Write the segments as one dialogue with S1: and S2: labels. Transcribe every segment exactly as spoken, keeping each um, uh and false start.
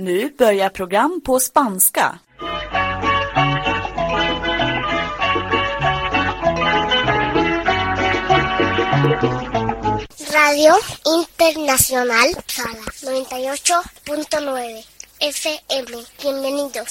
S1: Nu börjar program på spanska.
S2: Radio Internacional Uppsala noventa y ocho punto nueve F M. Bienvenidos.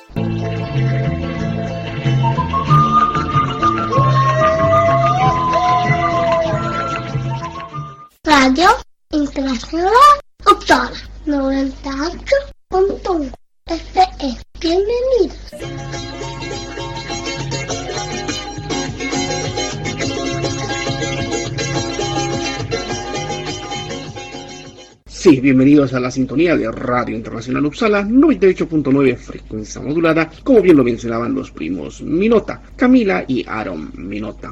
S2: Radio Internacional Uppsala noventa y ocho punto uno F M. Bienvenidos.
S3: Sí, bienvenidos a la sintonía de Radio Internacional Uppsala noventa y ocho punto nueve frecuencia modulada, como bien lo mencionaban los primos Minota, Camila y Aaron Minota.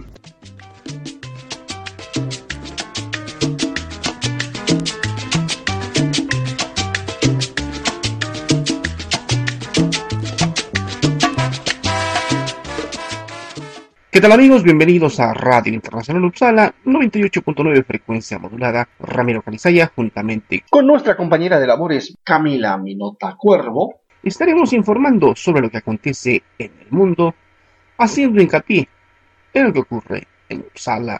S3: ¿Qué tal amigos? Bienvenidos a Radio Internacional Uppsala noventa y ocho punto nueve frecuencia modulada. Ramiro Canizaya, juntamente con nuestra compañera de labores Camila Minota Cuervo, estaremos informando sobre lo que acontece en el mundo, haciendo hincapié en lo que ocurre en Uppsala.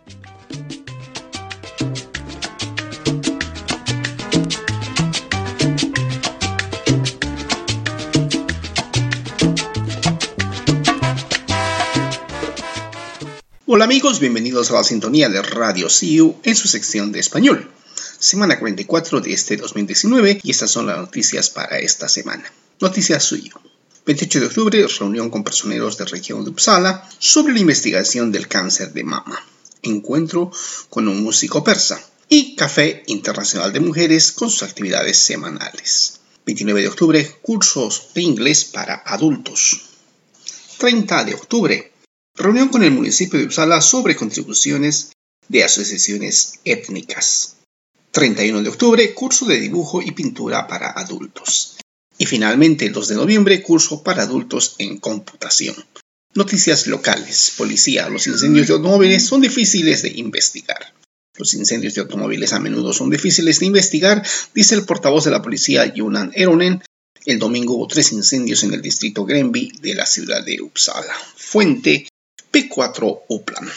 S3: Hola amigos, bienvenidos a la sintonía de Radio C U en su sección de español. Semana cuarenta y cuatro de este dos mil diecinueve y estas son las noticias para esta semana. Noticias C U. veintiocho de octubre, reunión con personeros de región de Uppsala sobre la investigación del cáncer de mama. Encuentro con un músico persa. Y Café Internacional de Mujeres con sus actividades semanales. veintinueve de octubre, cursos de inglés para adultos. treinta de octubre. Reunión con el municipio de Uppsala sobre contribuciones de asociaciones étnicas. treinta y uno de octubre, curso de dibujo y pintura para adultos. Y finalmente, el dos de noviembre, curso para adultos en computación. Noticias locales. Policía. Los incendios de automóviles son difíciles de investigar. Los incendios de automóviles a menudo son difíciles de investigar, dice el portavoz de la policía, Jonan Eronen. El domingo hubo tres incendios en el distrito Gränby de la ciudad de Uppsala. Fuente P cuatro Uppland.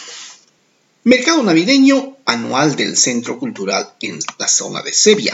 S3: Mercado navideño anual del Centro Cultural en la zona de Sävja.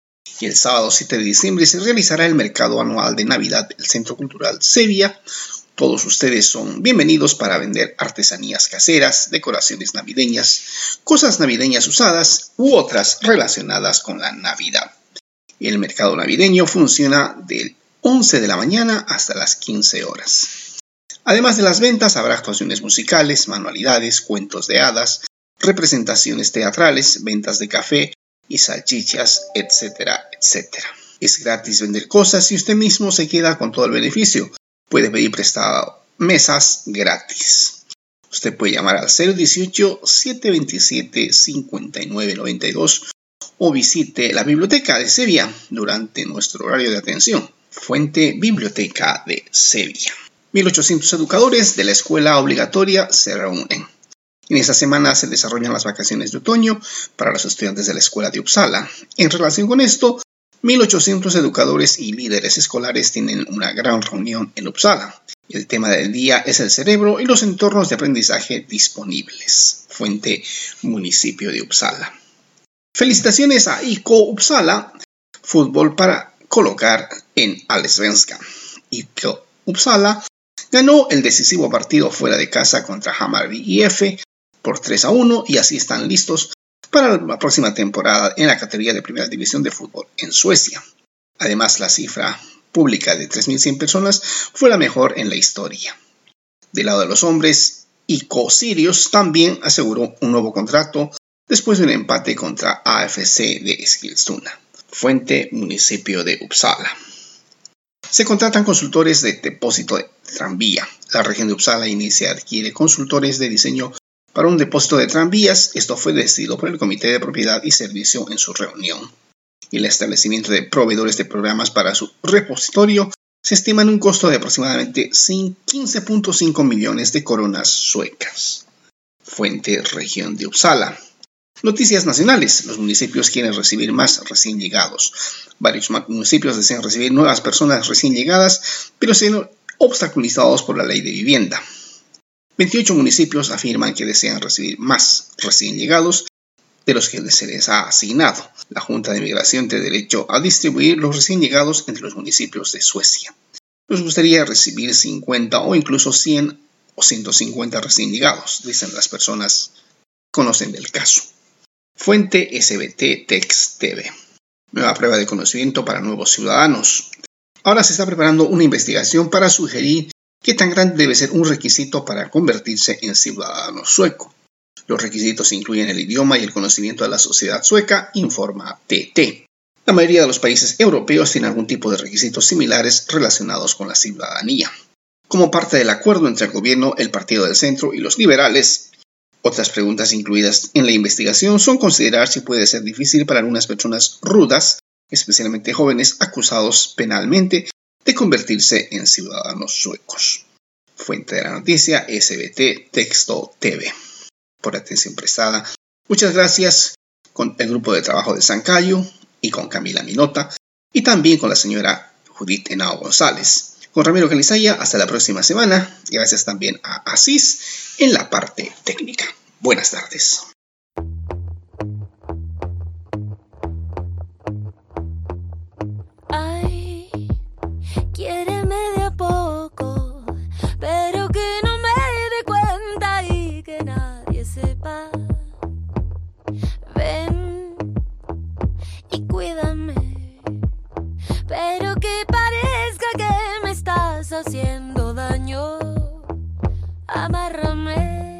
S3: Y el sábado siete de diciembre se realizará el mercado anual de Navidad del Centro Cultural Sävja. Todos ustedes son bienvenidos para vender artesanías caseras, decoraciones navideñas, cosas navideñas usadas u otras relacionadas con la Navidad. El mercado navideño funciona del once de la mañana hasta las quince horas. Además de las ventas, habrá actuaciones musicales, manualidades, cuentos de hadas, representaciones teatrales, ventas de café y salchichas, etcétera, etcétera. Es gratis vender cosas y usted mismo se queda con todo el beneficio. Puede pedir prestado mesas gratis. Usted puede llamar al cero dieciocho, siete veintisiete, cincuenta y nueve noventa y dos o visite la biblioteca de Sävja durante nuestro horario de atención. Fuente Biblioteca de Sävja. mil ochocientos educadores de la escuela obligatoria se reúnen. En esta semana se desarrollan las vacaciones de otoño para los estudiantes de la escuela de Uppsala. En relación con esto, mil ochocientos educadores y líderes escolares tienen una gran reunión en Uppsala. El tema del día es el cerebro y los entornos de aprendizaje disponibles. Fuente Municipio de Uppsala. Felicitaciones a I K Uppsala, fútbol para colocar en Allsvenskan. I K Uppsala ganó el decisivo partido fuera de casa contra Hammarby I F por tres a uno y así están listos para la próxima temporada en la categoría de primera división de fútbol en Suecia. Además, la cifra pública de tres mil cien personas fue la mejor en la historia. Del lado de los hombres, I K Sirius también aseguró un nuevo contrato después de un empate contra A F C de Eskilstuna. Fuente Municipio de Uppsala. Se contratan consultores de depósito de tranvía. La región de Uppsala inicia adquiere consultores de diseño para un depósito de tranvías. Esto fue decidido por el Comité de Propiedad y Servicio en su reunión. Y el establecimiento de proveedores de programas para su repositorio se estima en un costo de aproximadamente quince punto cinco millones de coronas suecas. Fuente Región de Uppsala. Noticias nacionales. Los municipios quieren recibir más recién llegados. Varios municipios desean recibir nuevas personas recién llegadas, pero se ven obstaculizados por la ley de vivienda. veintiocho municipios afirman que desean recibir más recién llegados de los que se les ha asignado. La Junta de Migración tiene derecho a distribuir los recién llegados entre los municipios de Suecia. Nos gustaría recibir cincuenta o incluso cien o ciento cincuenta recién llegados, dicen las personas que conocen del caso. Fuente S B T Text T V. Nueva prueba de conocimiento para nuevos ciudadanos. Ahora se está preparando una investigación para sugerir qué tan grande debe ser un requisito para convertirse en ciudadano sueco. Los requisitos incluyen el idioma y el conocimiento de la sociedad sueca, informa T T. La mayoría de los países europeos tienen algún tipo de requisitos similares relacionados con la ciudadanía. Como parte del acuerdo entre el gobierno, el Partido del Centro y los liberales, otras preguntas incluidas en la investigación son considerar si puede ser difícil para algunas personas rudas, especialmente jóvenes acusados penalmente, de convertirse en ciudadanos suecos. Fuente de la noticia S B T Texto T V. Por atención prestada, muchas gracias con el grupo de trabajo de Sancayo y con Camila Minota y también con la señora Judith Henao González. Con Ramiro Calizaya, hasta la próxima semana. Gracias también a Asís en la parte técnica. Buenas tardes.
S4: Ay, quiéreme de a poco, pero que no me dé cuenta y que nadie sepa. Ven y cuídame, pero que parezca que me estás haciendo daño. Amárrame.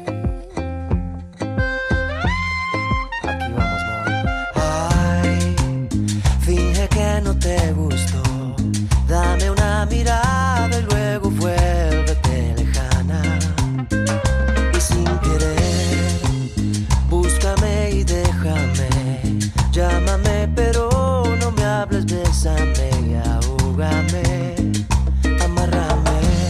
S5: Aquí vamos, amor. Ay, finge que no te gustó. Dame una mirada y luego vuélvete lejana. Y sin querer, búscame y déjame. Llámame, pero no me hables, bésame y ahógame. Amárrame.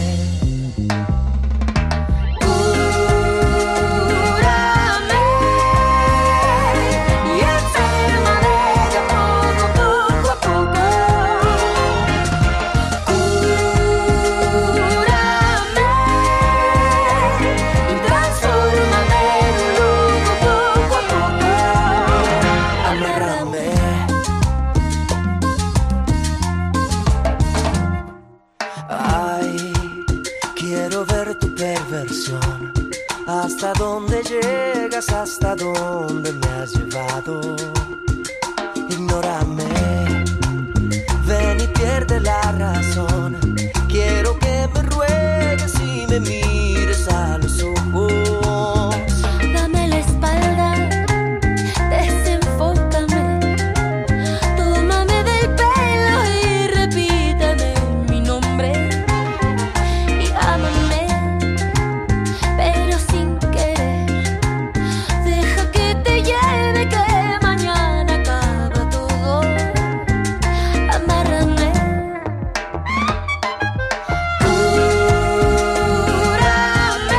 S5: Hasta dónde llegas, hasta dónde me has llevado. Ignórame, ven y pierde la razón. Quiero que me ruegues y me mires a los ojos.
S4: Dame la espalda, desenfócame. Tómame del pelo y repíteme mi nombre. Y ámame, pero sin querer. Deja que te lleve, que mañana acaba todo. Amárrame. Cúrame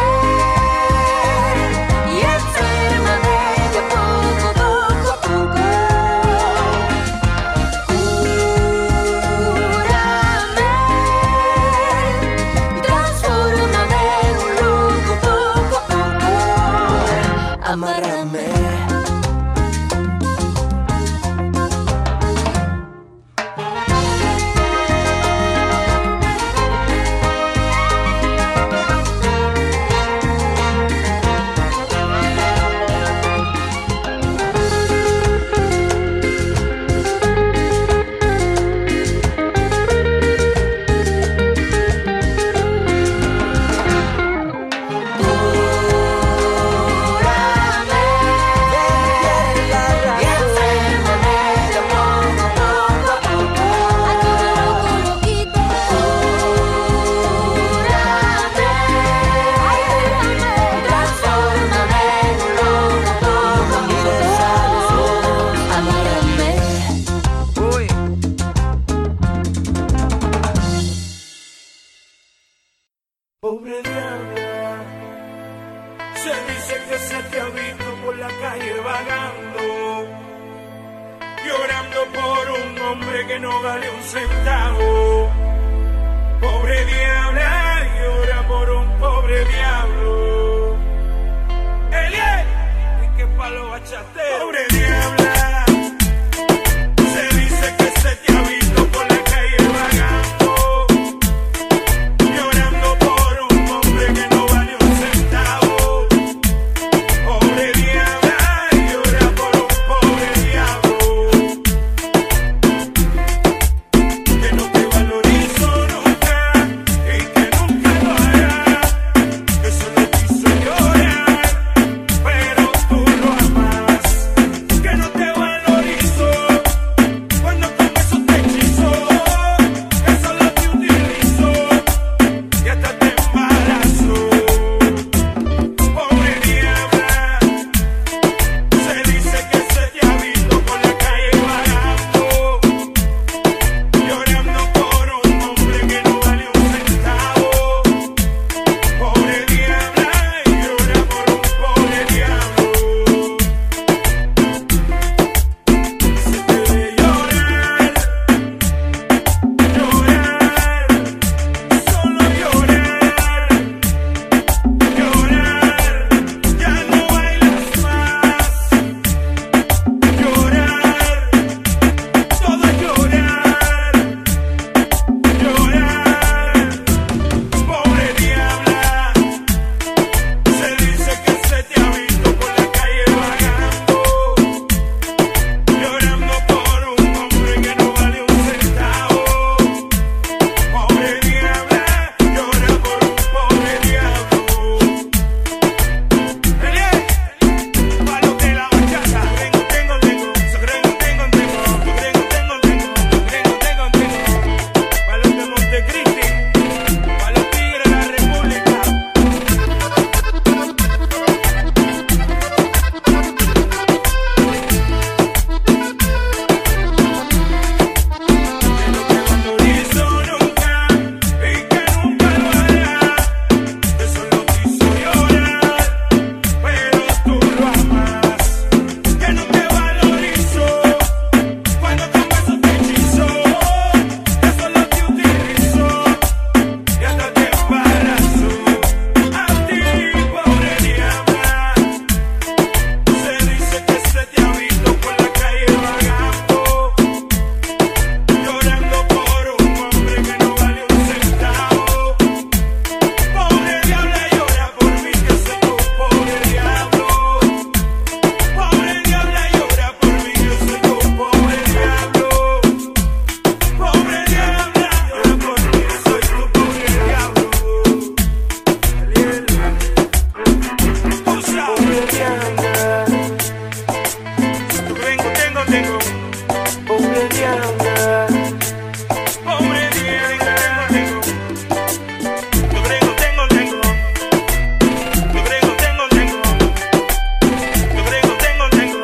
S4: y enférmame de poco, poco a poco. Cúrame y transfórmame en un loco poco a poco. Amárrame.
S6: Pobre diabla, se dice que se te ha visto por la calle vagando, llorando por un hombre que no vale un centavo. Pobre diabla, llora por un pobre diablo. Eliel, ¿y qué palo bachaste? Pobre diabla, se dice que se te ha visto por la calle vagando, llorando por un hombre que no vale un centavo. Pobre diabla, llora por un pobre diablo, que no te valorizo nunca y que nunca lo hará, que solo quiso llorar, pero tú lo amas, que no te valorizo cuando con eso te hechizo, que solo te utilizo y hasta te embarazo. Pobre diabla, se dice que se te ha visto por la calle vagando, llorando por un hombre que no vale un centavo. Pobre diabla, llora por un pobre diablo. Se te ve llorar, llorar, solo llorar, llorar, ya no bailas más, llorar, todo llorar, llorar. Pobre diabla, se dice que se te ha visto por la calle vagando, llorando por un hombre que no vale un centavo. Pobre diabla, llora por un pobre diablo. Eliel, palo de la bachata. Tengo, tengo, tengo, so tengo, tengo, tengo, so tengo, tengo, tengo, tengo, tengo, tengo. Palos de Montecristi, palos tigres de la República. Que no te valorizo nunca y que nunca lo hará, que solo quiso llorar, pero tú lo amas, que no te valorizo cuando con eso te hechizo, que solo te utilizo y hasta te embarazo. A ti, pobre diabla, se dice que se te ha visto por la calle vagando, llorando por un hombre que no vale un centavo. Pobre diabla, llora por mí que soy tu pobre diablo. Pobre diabla, llora por mí que soy tu pobre diablo. Pobre diabla, llora por mí que soy tu pobre diablo. Eliel, tú sabes. Tengo, tengo, tengo. Pobre diabla, pobre diabla, tengo, tengo, tengo, tengo, tengo, tengo, tengo, tengo, tengo, tengo, tengo,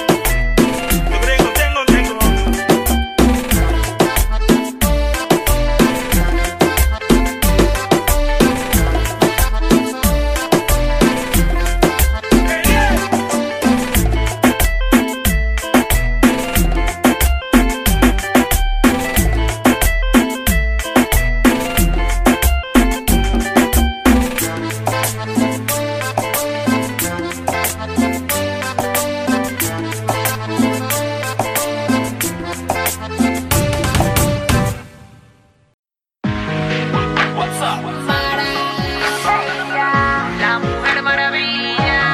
S6: tengo, tengo.
S4: La Mujer Maravilla.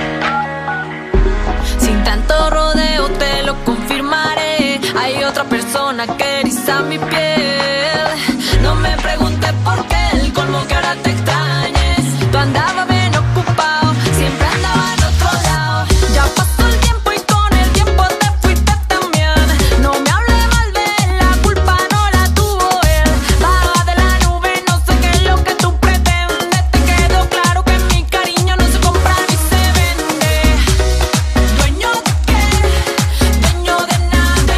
S4: Sin tanto rodeo te lo confirmaré. Hay otra persona que eriza mi piel. No me preguntes por qué, el colmo que ahora te extrañes. Tú andabas bien ocupado, siempre andaba en otro lado. Ya pasó el tiempo y con el tiempo te fuiste también. No me hable mal de él, la culpa no la tuvo él. Baja de la nube, no sé qué es lo que tú pretendes. Te quedó claro que mi cariño no se compra ni se vende. Dueño de qué, dueño de nada,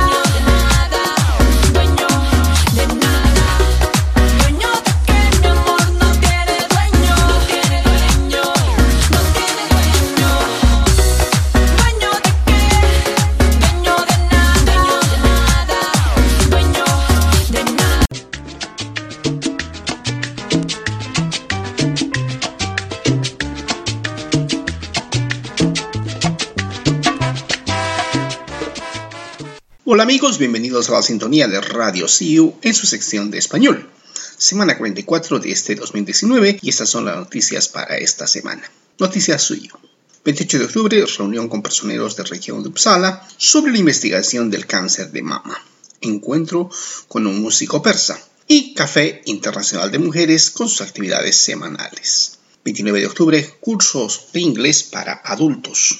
S4: dueño de nada, dueño de qué, mi amor no tiene
S3: Hola amigos, bienvenidos a la sintonía de Radio C U en su sección de español. Semana cuarenta y cuatro de este dos mil diecinueve y estas son las noticias para esta semana. Noticias C U. veintiocho de octubre, reunión con personeros de región de Uppsala sobre la investigación del cáncer de mama. Encuentro con un músico persa. Y Café Internacional de Mujeres con sus actividades semanales. veintinueve de octubre, cursos de inglés para adultos.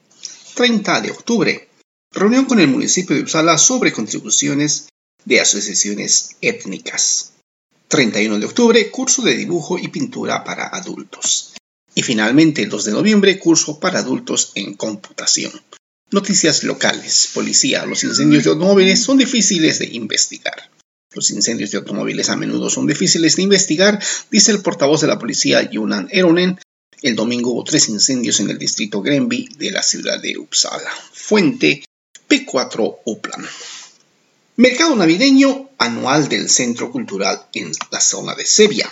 S3: treinta de octubre, reunión con el municipio de Uppsala sobre contribuciones de asociaciones étnicas. treinta y uno de octubre, curso de dibujo y pintura para adultos. Y finalmente, el dos de noviembre, curso para adultos en computación. Noticias locales. Policía. Los incendios de automóviles son difíciles de investigar. Los incendios de automóviles a menudo son difíciles de investigar, dice el portavoz de la policía, Jonan Eronen. El domingo hubo tres incendios en el distrito Gränby de la ciudad de Uppsala. Fuente P cuatro Uppland. Mercado navideño anual del Centro Cultural en la zona de Sävja.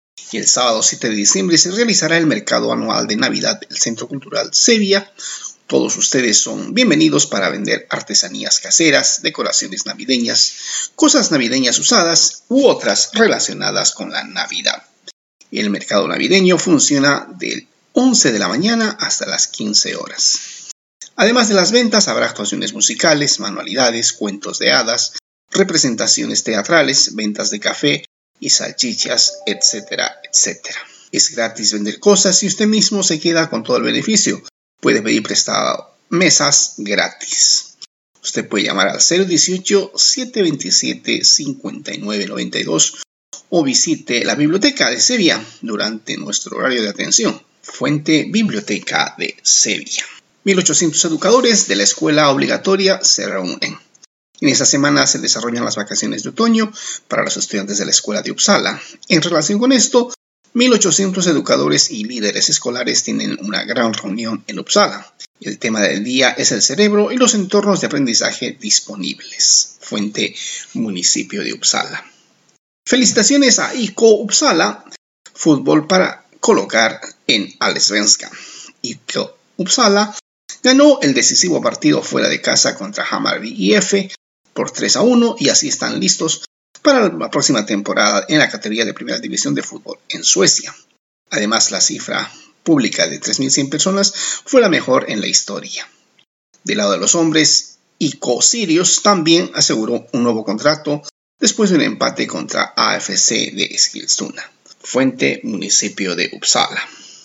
S3: Y el sábado siete de diciembre se realizará el mercado anual de Navidad del Centro Cultural Sävja. Todos ustedes son bienvenidos para vender artesanías caseras, decoraciones navideñas, cosas navideñas usadas u otras relacionadas con la Navidad. El mercado navideño funciona del once de la mañana hasta las quince horas. Además de las ventas, habrá actuaciones musicales, manualidades, cuentos de hadas, representaciones teatrales, ventas de café y salchichas, etcétera, etcétera. Es gratis vender cosas y usted mismo se queda con todo el beneficio. Puede pedir prestado mesas gratis. Usted puede llamar al cero dieciocho, siete veintisiete, cincuenta y nueve noventa y dos o visite la biblioteca de Sävja durante nuestro horario de atención. Fuente Biblioteca de Sävja. mil ochocientos educadores de la escuela obligatoria se reúnen. En esta semana se desarrollan las vacaciones de otoño para los estudiantes de la escuela de Uppsala. En relación con esto, mil ochocientos educadores y líderes escolares tienen una gran reunión en Uppsala. El tema del día es el cerebro y los entornos de aprendizaje disponibles. Fuente Municipio de Uppsala. Felicitaciones a I K Uppsala, fútbol para colocar en Allsvenskan. I K Uppsala ganó el decisivo partido fuera de casa contra Hammarby I F por tres a uno y así están listos para la próxima temporada en la categoría de primera división de fútbol en Suecia. Además, la cifra pública de tres mil cien personas fue la mejor en la historia. Del lado de los hombres, I K Sirius también aseguró un nuevo contrato después de un empate contra A F C de Eskilstuna. Fuente Municipio de Uppsala.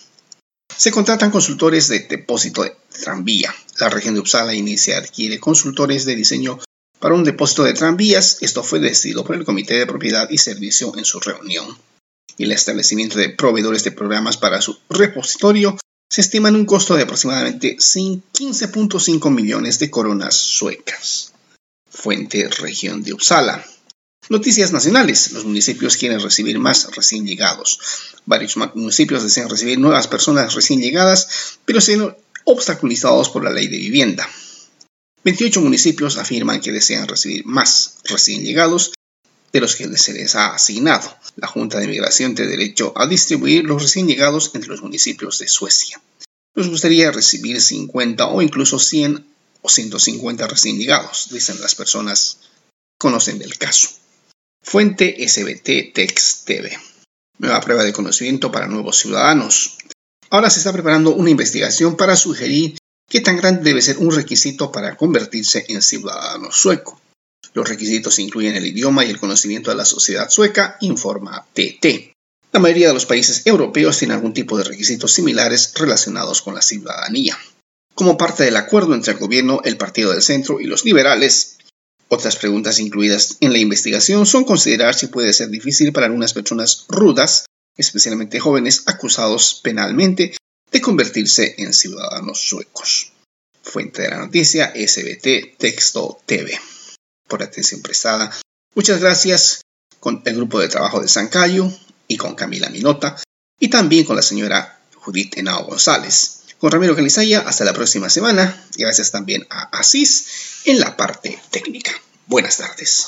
S3: Se contratan consultores de depósito de tranvía. La región de Uppsala inicia adquiere consultores de diseño para un depósito de tranvías. Esto fue decidido por el Comité de Propiedad y Servicio en su reunión. Y el establecimiento de proveedores de programas para su repositorio se estima en un costo de aproximadamente quince punto cinco millones de coronas suecas. Fuente Región de Uppsala. Noticias nacionales. Los municipios quieren recibir más recién llegados. Varios municipios desean recibir nuevas personas recién llegadas, pero se ven obstaculizados por la ley de vivienda. veintiocho municipios afirman que desean recibir más recién llegados de los que se les ha asignado. La Junta de Migración tiene derecho a distribuir los recién llegados entre los municipios de Suecia. Nos gustaría recibir cincuenta o incluso cien o ciento cincuenta recién llegados, dicen las personas que conocen del caso. Fuente S B T Text T V. Nueva prueba de conocimiento para nuevos ciudadanos. Ahora se está preparando una investigación para sugerir qué tan grande debe ser un requisito para convertirse en ciudadano sueco. Los requisitos incluyen el idioma y el conocimiento de la sociedad sueca, informa T T. La mayoría de los países europeos tienen algún tipo de requisitos similares relacionados con la ciudadanía. Como parte del acuerdo entre el gobierno, el Partido del Centro y los liberales, otras preguntas incluidas en la investigación son considerar si puede ser difícil para algunas personas rudas, especialmente jóvenes acusados penalmente, de convertirse en ciudadanos suecos. Fuente de la noticia S B T Texto T V. Por la atención prestada, muchas gracias con el grupo de trabajo de San Cayo y con Camila Minota y también con la señora Judith Henao González. Con Ramiro Calizaya, hasta la próxima semana. Gracias también a Asís en la parte técnica. Buenas tardes.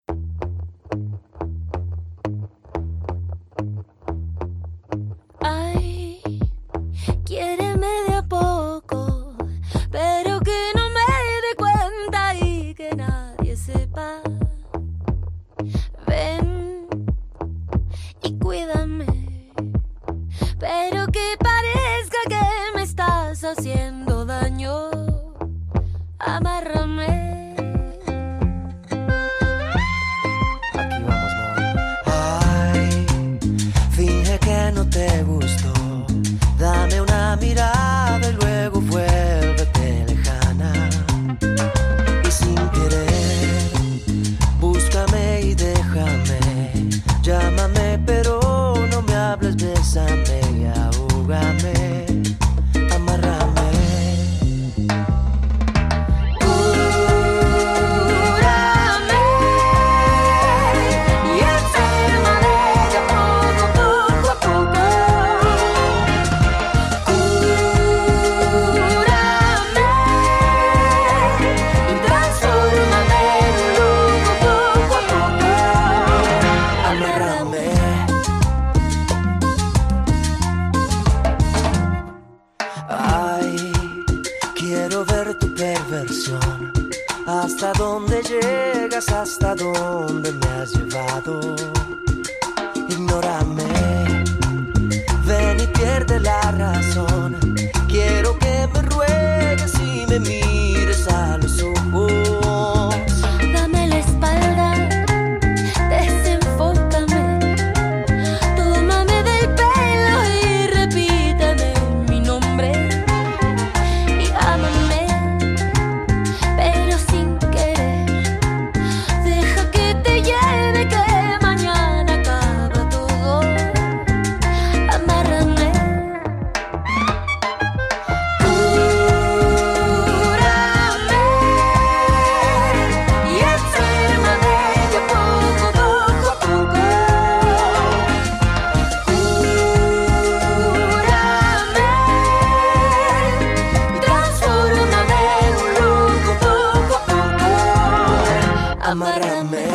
S4: Ay, quiéreme de a poco, pero que no me dé cuenta y que nada haciendo daño. Amárrame.
S5: Aquí vamos, amor. Ay, finge que no te gustó. Dame una mirada y luego vuélvete lejana. Y sin querer, búscame y déjame. Llámame, pero no me hables, bésame y ahógame. Amárrame.
S4: Cúrame y enséñame de poco, poco a poco. Cúrame y transfórmame en un loco poco a poco.
S5: Amárrame. Ay, quiero ver tu perversión. Hasta dónde llegas, hasta dónde me has llevado. Ignórame, ven y pierde la razón. Quiero que me ruegues y me mires a los ojos.
S4: Dame la espalda, desenfócame, tómame del pelo y repítame mi nombre. Y ámame, pero sin querer. Deja que te lleve, que mañana acaba todo. Amárrame. Cúrame y enséñame de poco, poco a poco. Cúrame y transfórmame en un loco poco a poco.
S5: Amárrame.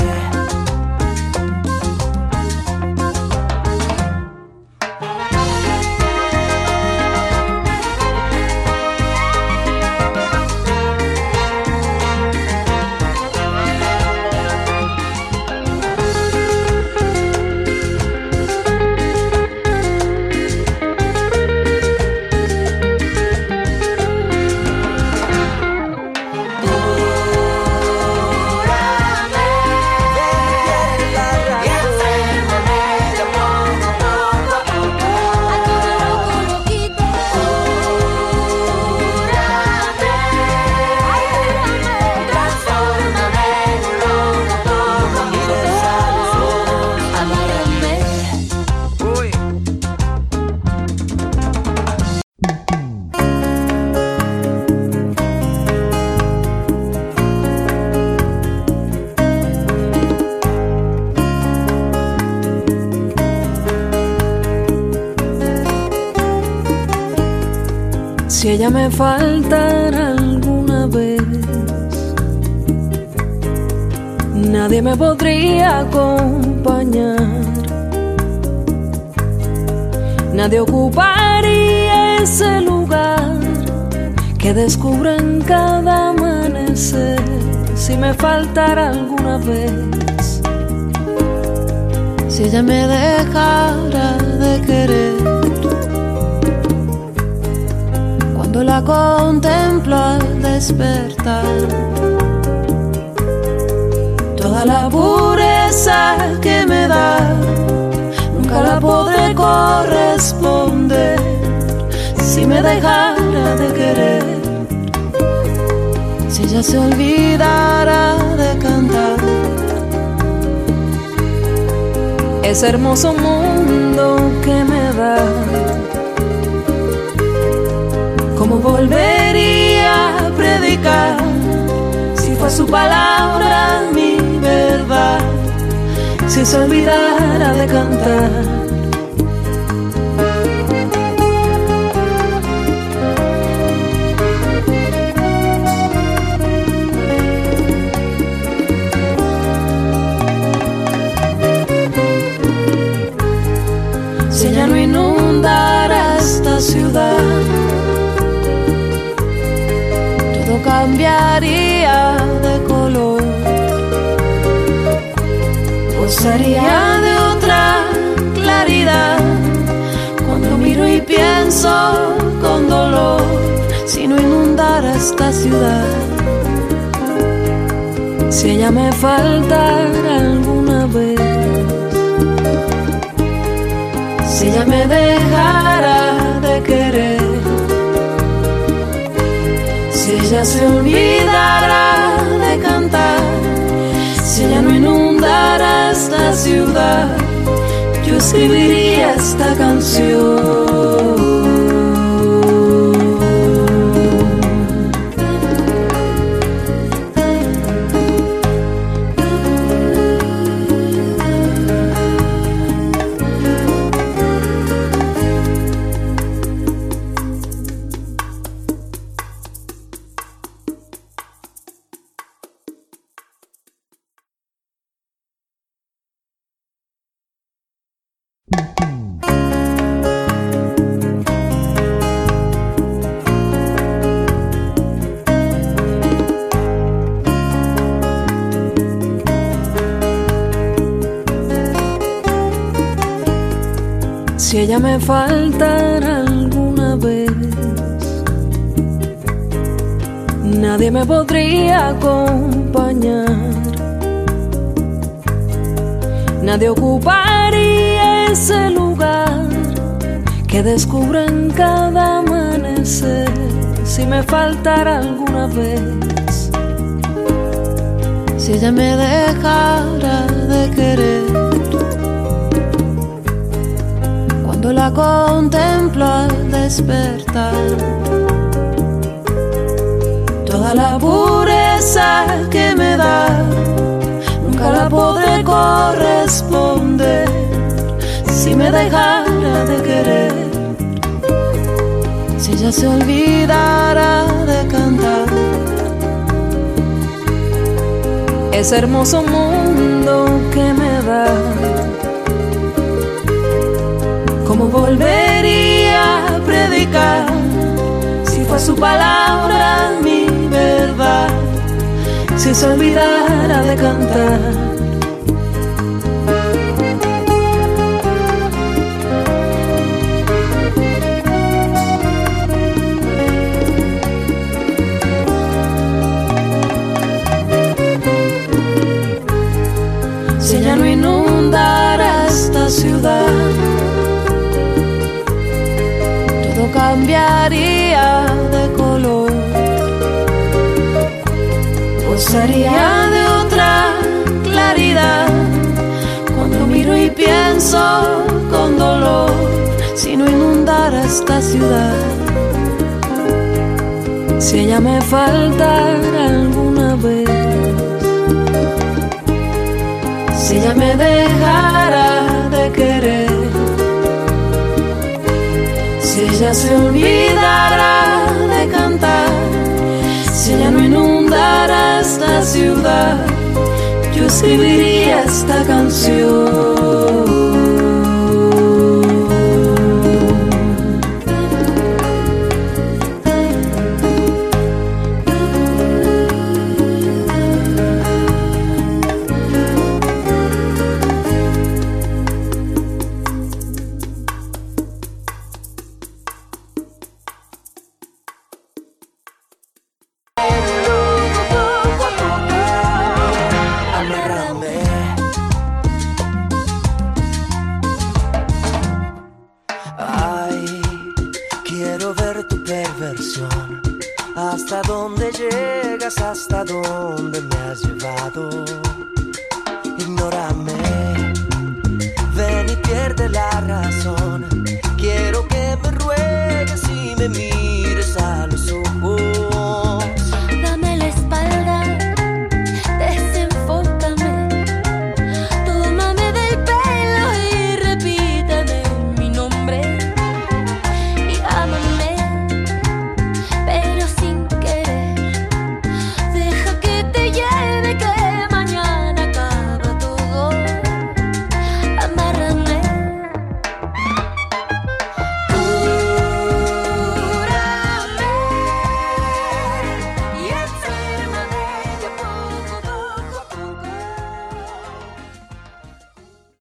S7: Si ella me faltara alguna vez, nadie me podría acompañar, nadie ocuparía ese lugar que descubro en cada amanecer. Si me faltara alguna vez, si ella me dejara de querer, cuando la contemplo al despertar, toda la pureza que me da nunca la podré corresponder. Si me dejara de querer, si ella se olvidara de cantar, ese hermoso mundo que me da, ¿cómo volvería a predicar si fue su palabra mi verdad? Si se olvidara de cantar. Si ella no inundara esta ciudad, todo cambiaría de color, gozaría de otra claridad. Cuando miro y pienso con dolor si no inundara esta ciudad. Si ella me faltara alguna vez, si ella me dejara de querer, si ella se olvidara de cantar, si ella no inundara esta ciudad, yo escribiría esta canción. Si ella me faltara alguna vez, nadie me podría acompañar, nadie ocuparía ese lugar que descubro en cada amanecer. Si me faltara alguna vez, si ella me dejara de querer, cuando la contemplo al despertar, toda la pureza que me da nunca la podré corresponder. Si me dejara de querer, si ella se olvidara de cantar, ese hermoso mundo que me da, ¿cómo volvería a predicar si fue su palabra mi verdad? Si se olvidara de cantar, si ella no inundara esta ciudad, cambiaría de color, gozaría de otra claridad cuando miro y pienso con dolor. Si no inundara esta ciudad, si ella me faltara alguna vez, si ella me dejara de querer, si ella se olvidara de cantar, si ella no inundara esta ciudad, yo escribiría esta canción.
S5: Hasta dónde llegas, hasta dónde me has llevado. Ignórame, ven y pierde la razón.